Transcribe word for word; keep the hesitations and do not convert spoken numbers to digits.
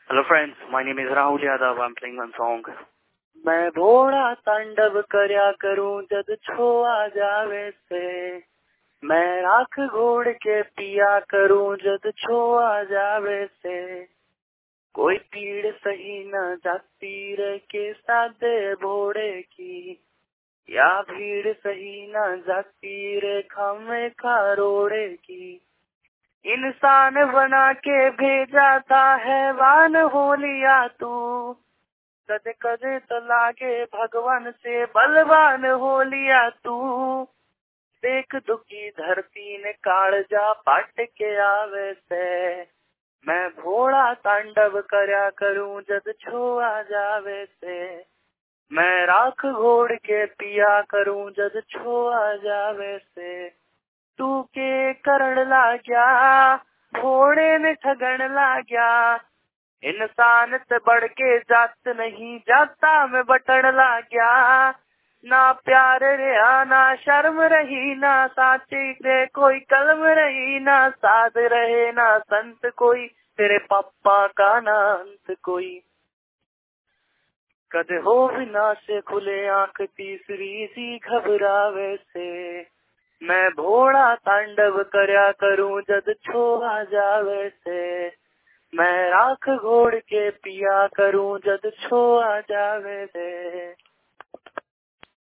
Hello friends, my name is Rahul Yadav. I'm playing one song. मैं भोड़ा तांडव करया करूं जद छोआ जावे से, मैं राख घोड़ के पिया करूं जद छोआ जावे से, कोई पीड़ सही न जाती रे के सादे भोड़े की, या भीड़ सही न जाती रे खामे खारोड़े की। इंसान बना के भेजा था हैवान हो लिया तू, कदे कदे तो लागे भगवान से बलवान हो लिया तू। देख दुखी धरती ने कालजा पाट के आवे से, मैं भोला तांडव करया करूं जद छोआ जावे से, मैं राख घोड़ के पिया करूं जद छोआ जावे से। तू के करण लाग्या घोड़े ने ठगण लाग्या, इंसान से बढ़ के जात नहीं जाता मैं बटन ला गया। ना प्यार रहा ना शर्म रही, ना साची रे कोई कलम रही, ना साध रहे ना संत कोई, तेरे पापा का ना अंत कोई। कद हो बिना से खुले आंख तीसरी सी घबरावे से, मैं भोड़ा तांडव करया करूं जद छोआ जावे से, मैं राख घोड़ के पिया करूं जद छोआ जावे से।